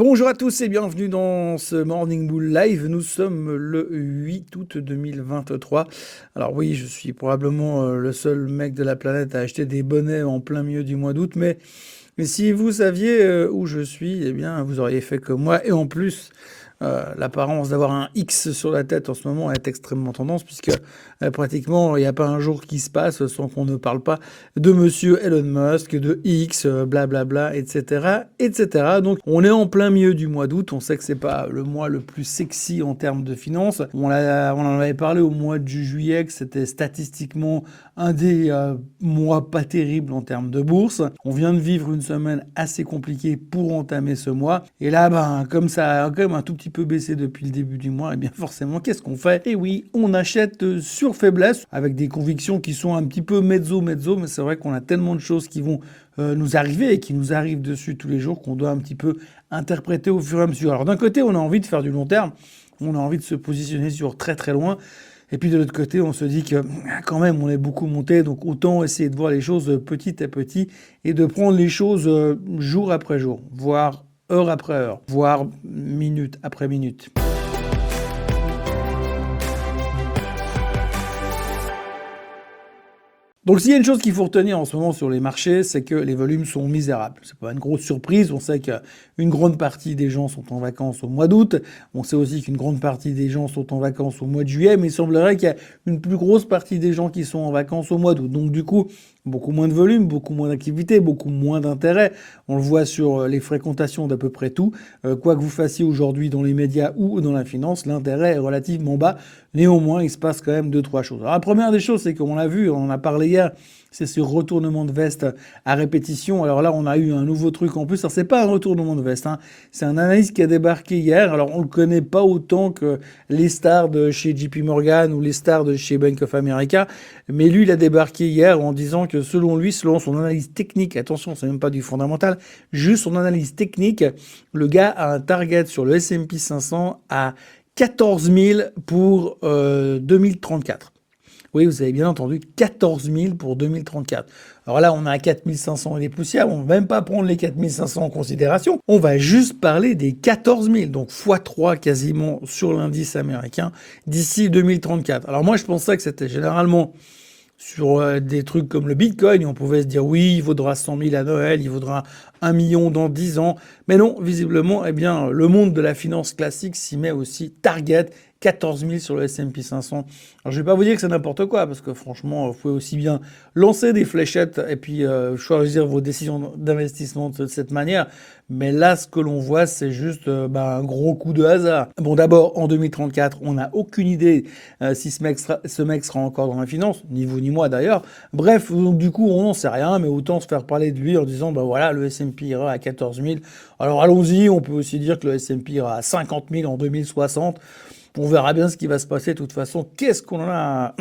Bonjour à tous et bienvenue dans ce Morning Bull Live. Nous sommes le 8 août 2023. Alors oui, je suis probablement le seul mec de la planète à acheter des bonnets en plein milieu du mois d'août, mais si vous saviez où je suis, eh bien vous auriez fait comme moi. Et en plus, l'apparence d'avoir un X sur la tête en ce moment est extrêmement tendance, puisque pratiquement il n'y a pas un jour qui se passe sans qu'on ne parle pas de monsieur Elon Musk, de X, blablabla, etc., etc. Donc on est en plein milieu du mois d'août, on sait que c'est pas le mois le plus sexy en termes de finances. On en avait parlé au mois de juillet, que c'était statistiquement un des mois pas terribles en termes de bourse. On vient de vivre une semaine assez compliquée pour entamer ce mois. Et là, comme ça a quand même un tout petit peu baissé depuis le début du mois, et bien forcément, qu'est-ce qu'on fait? Et oui, on achète sur faiblesse, avec des convictions qui sont un petit peu mezzo, mais c'est vrai qu'on a tellement de choses qui vont nous arriver et qui nous arrivent dessus tous les jours qu'on doit un petit peu interpréter au fur et à mesure. Alors d'un côté, on a envie de faire du long terme, on a envie de se positionner sur très très loin. Et puis de l'autre côté, on se dit que quand même, on est beaucoup monté, donc autant essayer de voir les choses petit à petit et de prendre les choses jour après jour, voire heure après heure, voire minute après minute. Donc s'il y a une chose qu'il faut retenir en ce moment sur les marchés, c'est que les volumes sont misérables. C'est pas une grosse surprise, on sait qu'une grande partie des gens sont en vacances au mois d'août, on sait aussi qu'une grande partie des gens sont en vacances au mois de juillet, mais il semblerait qu'il y a une plus grosse partie des gens qui sont en vacances au mois d'août. Donc du coup, beaucoup moins de volume, beaucoup moins d'activité, beaucoup moins d'intérêt. On le voit sur les fréquentations d'à peu près tout. Quoi que vous fassiez aujourd'hui dans les médias ou dans la finance, l'intérêt est relativement bas. Néanmoins, il se passe quand même 2-3 choses. Alors la première des choses, c'est qu'on l'a vu, on en a parlé hier, c'est ce retournement de veste à répétition. Alors là, on a eu un nouveau truc en plus. Alors c'est pas un retournement de veste, hein. C'est un analyste qui a débarqué hier. Alors on le connaît pas autant que les stars de chez JP Morgan ou les stars de chez Bank of America, mais lui, il a débarqué hier en disant que selon lui, selon son analyse technique, attention, c'est même pas du fondamental, juste son analyse technique, le gars a un target sur le S&P 500 à 14 000 pour 2034. Oui, vous avez bien entendu, 14 000 pour 2034. Alors là, on a 4 500 et des poussières, on ne va même pas prendre les 4 500 en considération, on va juste parler des 14 000, donc x3 quasiment sur l'indice américain d'ici 2034. Alors moi, je pensais que c'était généralement sur des trucs comme le Bitcoin, on pouvait se dire oui, il vaudra 100 000 à Noël, il vaudra 1 million dans 10 ans. Mais non, visiblement, eh bien, le monde de la finance classique s'y met aussi. Target 14 000 sur le S&P 500. Alors, je vais pas vous dire que c'est n'importe quoi, parce que franchement, vous pouvez aussi bien lancer des fléchettes et puis choisir vos décisions d'investissement de cette manière. Mais là, ce que l'on voit, c'est juste un gros coup de hasard. Bon, d'abord, en 2034, on n'a aucune idée si ce mec sera encore dans la finance, ni vous ni moi d'ailleurs. Bref, donc du coup, on n'en sait rien, mais autant se faire parler de lui en disant, voilà, le S&P ira à 14 000. Alors allons-y, on peut aussi dire que le S&P ira à 50 000 en 2060. On verra bien ce qui va se passer. De toute façon, qu'est-ce qu'on a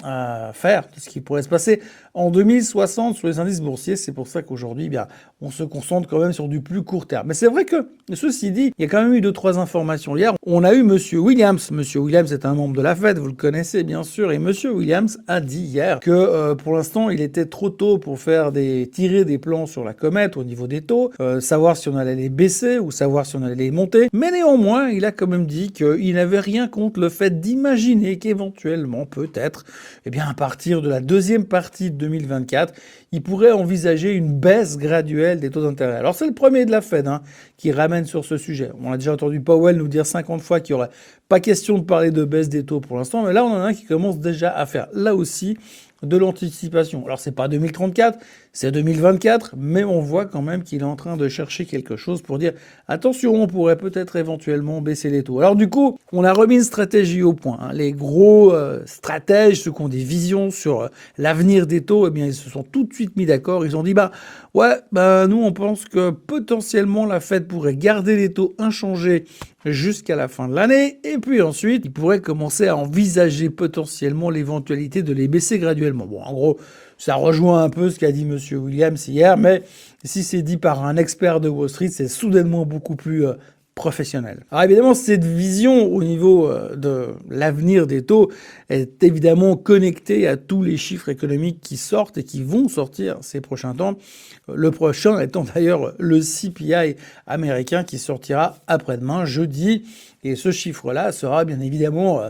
à faire de ce qui pourrait se passer en 2060 sur les indices boursiers? C'est pour ça qu'aujourd'hui, on se concentre quand même sur du plus court terme. Mais c'est vrai que, ceci dit, il y a quand même eu 2-3 informations hier. On a eu Monsieur Williams. Monsieur Williams est un membre de la Fed, vous le connaissez bien sûr. Et Monsieur Williams a dit hier que pour l'instant, il était trop tôt pour tirer des plans sur la comète au niveau des taux, savoir si on allait les baisser ou savoir si on allait les monter. Mais néanmoins, il a quand même dit qu'il n'avait rien contre le fait d'imaginer qu'éventuellement, peut-être, à partir de la deuxième partie de 2024, il pourrait envisager une baisse graduelle des taux d'intérêt. Alors c'est le premier de la Fed qui ramène sur ce sujet. On a déjà entendu Powell nous dire 50 fois qu'il n'y aurait pas question de parler de baisse des taux pour l'instant, mais là on en a un qui commence déjà à faire là aussi de l'anticipation. Alors c'est pas 2034, c'est 2024, mais on voit quand même qu'il est en train de chercher quelque chose pour dire attention, on pourrait peut-être éventuellement baisser les taux. Alors du coup, on a remis une stratégie au point. Les gros stratèges, ceux qui ont des visions sur l'avenir des taux, ils se sont tout de suite mis d'accord. Ils ont dit nous on pense que potentiellement la Fed pourrait garder les taux inchangés jusqu'à la fin de l'année, et puis ensuite, ils pourraient commencer à envisager potentiellement l'éventualité de les baisser graduellement. Bon, en gros, ça rejoint un peu ce qu'a dit Monsieur Williams hier, mais si c'est dit par un expert de Wall Street, c'est soudainement beaucoup plus professionnels. Alors évidemment, cette vision au niveau de l'avenir des taux est évidemment connectée à tous les chiffres économiques qui sortent et qui vont sortir ces prochains temps. Le prochain étant d'ailleurs le CPI américain qui sortira après-demain, jeudi. Et ce chiffre-là sera bien évidemment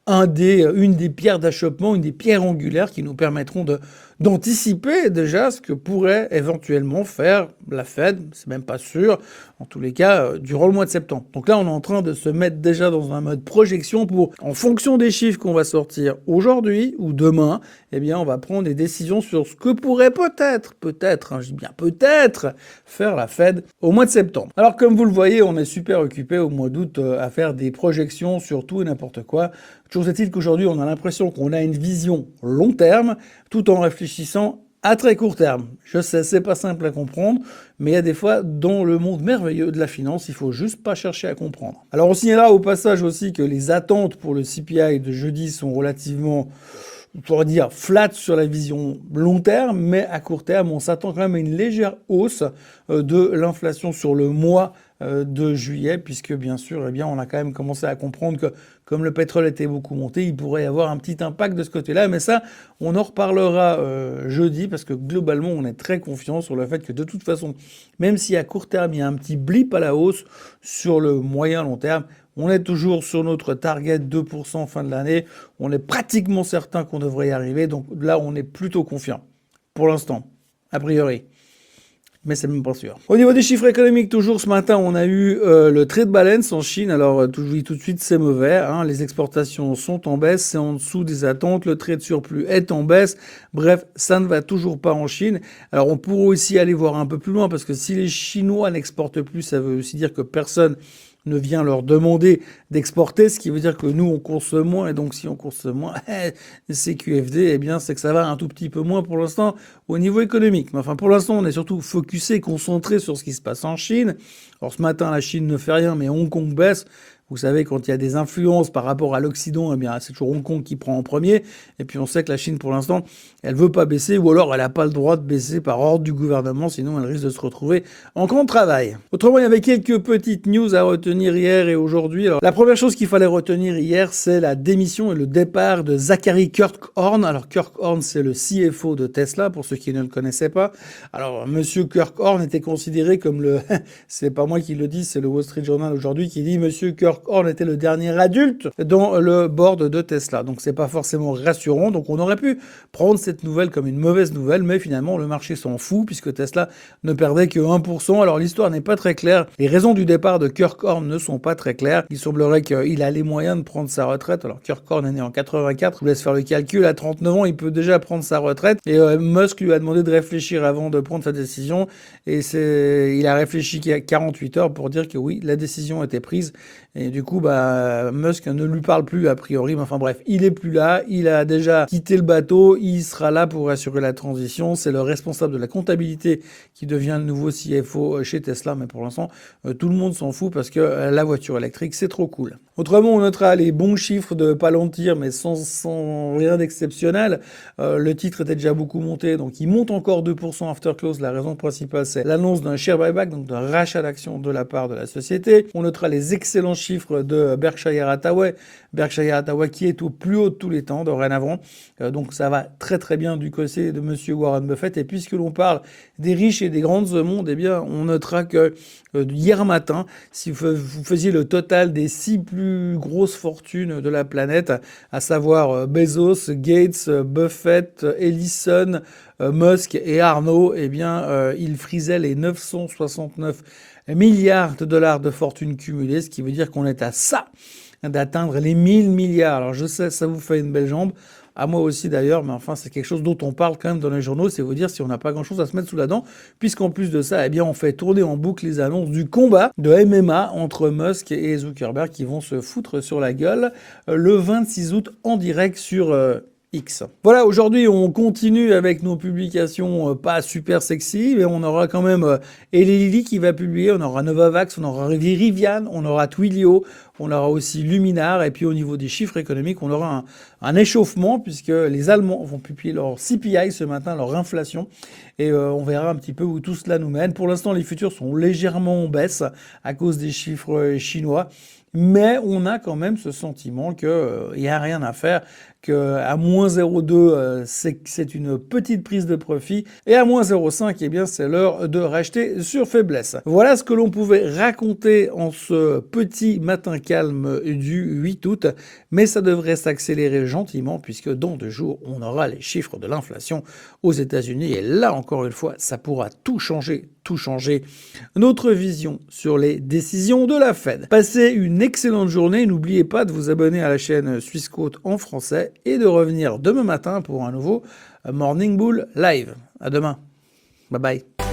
une des pierres d'achoppement, une des pierres angulaires qui nous permettront d'anticiper déjà ce que pourrait éventuellement faire la Fed, c'est même pas sûr, en tous les cas, durant le mois de septembre. Donc là, on est en train de se mettre déjà dans un mode projection pour, en fonction des chiffres qu'on va sortir aujourd'hui ou demain, eh bien, on va prendre des décisions sur ce que pourrait peut-être, je dis bien peut-être, faire la Fed au mois de septembre. Alors, comme vous le voyez, on est super occupé au mois d'août à faire des projections sur tout et n'importe quoi. Toujours est-il qu'aujourd'hui, on a l'impression qu'on a une vision long terme, tout en réfléchissant à très court terme. Je sais, c'est pas simple à comprendre, mais il y a des fois, dans le monde merveilleux de la finance, il faut juste pas chercher à comprendre. Alors, on signalera au passage aussi que les attentes pour le CPI de jeudi sont relativement, on pourrait dire, flat sur la vision long terme, mais à court terme, on s'attend quand même à une légère hausse de l'inflation sur le mois de juillet, puisque bien sûr, eh bien, on a quand même commencé à comprendre que comme le pétrole était beaucoup monté, il pourrait y avoir un petit impact de ce côté-là, mais ça, on en reparlera jeudi, parce que globalement, on est très confiant sur le fait que de toute façon, même si à court terme, il y a un petit blip à la hausse, sur le moyen long terme, on est toujours sur notre target 2% fin de l'année, on est pratiquement certain qu'on devrait y arriver, donc là, on est plutôt confiant, pour l'instant, a priori. Mais c'est même pas sûr. Au niveau des chiffres économiques, toujours ce matin, on a eu le trade balance en Chine. Alors, tout de suite, c'est mauvais. Hein. Les exportations sont en baisse, c'est en dessous des attentes. Le trade surplus est en baisse. Bref, ça ne va toujours pas en Chine. Alors, on pourrait aussi aller voir un peu plus loin, parce que si les Chinois n'exportent plus, ça veut aussi dire que personne ne vient leur demander d'exporter, ce qui veut dire que nous, on consomme moins, et donc si on consomme moins, c'est QFD, eh bien, c'est que ça va un tout petit peu moins pour l'instant au niveau économique. Mais enfin, pour l'instant, on est surtout focusé, concentré sur ce qui se passe en Chine. Alors, ce matin, la Chine ne fait rien, mais Hong Kong baisse. Vous savez, quand il y a des influences par rapport à l'Occident, eh bien, c'est toujours Hong Kong qui prend en premier. Et puis, on sait que la Chine, pour l'instant, elle veut pas baisser, ou alors elle n'a pas le droit de baisser par ordre du gouvernement, sinon elle risque de se retrouver en camp de travail. Autrement, il y avait quelques petites news à retenir hier et aujourd'hui. Alors, la première chose qu'il fallait retenir hier, c'est la démission et le départ de Zachary Kirkhorn. Alors, Kirkhorn, c'est le CFO de Tesla, pour ceux qui ne le connaissaient pas. Alors, monsieur Kirkhorn était considéré comme le, c'est pas moi qui le dis, c'est le Wall Street Journal aujourd'hui qui dit monsieur Kirkhorn était le dernier adulte dans le board de Tesla. Donc c'est pas forcément rassurant. Donc on aurait pu prendre cette nouvelle comme une mauvaise nouvelle, mais finalement le marché s'en fout puisque Tesla ne perdait que 1%. Alors l'histoire n'est pas très claire. Les raisons du départ de Kirkhorn ne sont pas très claires. Il semblerait qu'il a les moyens de prendre sa retraite. Alors Kirkhorn est né en 84. Je vous laisse faire le calcul. À 39 ans, il peut déjà prendre sa retraite. Et Musk lui a demandé de réfléchir avant de prendre sa décision. Et il a réfléchi 48 heures pour dire que oui, la décision était prise. Et du coup, Musk ne lui parle plus a priori. Mais enfin bref, il est plus là. Il a déjà quitté le bateau. Il sera là pour assurer la transition. C'est le responsable de la comptabilité qui devient le nouveau CFO chez Tesla. Mais pour l'instant, tout le monde s'en fout parce que la voiture électrique, c'est trop cool. Autrement, on notera les bons chiffres de Palantir, mais sans rien d'exceptionnel. Le titre était déjà beaucoup monté, donc il monte encore 2% after close. La raison principale, c'est l'annonce d'un share buyback, donc d'un rachat d'actions de la part de la société. On notera les excellents chiffres de Berkshire Hathaway. Berkshire Hathaway qui est au plus haut de tous les temps dorénavant. Donc ça va très très bien du côté de monsieur Warren Buffett. Et puisque l'on parle des riches et des grandes au monde, eh bien on notera que hier matin, si vous faisiez le total des 6 plus grosses fortunes de la planète, à savoir Bezos, Gates, Buffett, Ellison, Musk et Arnault, eh bien ils frisaient les 969 milliards de dollars de fortune cumulée, ce qui veut dire qu'on est à ça d'atteindre les 1000 milliards. Alors je sais, ça vous fait une belle jambe. À moi aussi d'ailleurs, mais enfin c'est quelque chose dont on parle quand même dans les journaux, c'est vous dire si on n'a pas grand-chose à se mettre sous la dent, puisqu'en plus de ça, eh bien on fait tourner en boucle les annonces du combat de MMA entre Musk et Zuckerberg qui vont se foutre sur la gueule le 26 août en direct sur X. Voilà, aujourd'hui, on continue avec nos publications pas super sexy, mais on aura quand même Eli Lilly qui va publier, on aura Novavax, on aura Rivian, on aura Twilio, on aura aussi Luminar, et puis au niveau des chiffres économiques, on aura un échauffement, puisque les Allemands vont publier leur CPI ce matin, leur inflation, et on verra un petit peu où tout cela nous mène. Pour l'instant, les futurs sont légèrement en baisse à cause des chiffres chinois, mais on a quand même ce sentiment qu'il n'y a rien à faire, qu'à moins 0,2, c'est une petite prise de profit, et à moins 0,5, eh bien, c'est l'heure de racheter sur faiblesse. Voilà ce que l'on pouvait raconter en ce petit matin calme du 8 août, mais ça devrait s'accélérer gentiment, puisque dans 2 jours, on aura les chiffres de l'inflation aux États-Unis, et là, encore une fois, ça pourra tout changer notre vision sur les décisions de la Fed. Passez une excellente journée, n'oubliez pas de vous abonner à la chaîne Swissquote en français et de revenir demain matin pour un nouveau Morning Bull Live. À demain. Bye bye.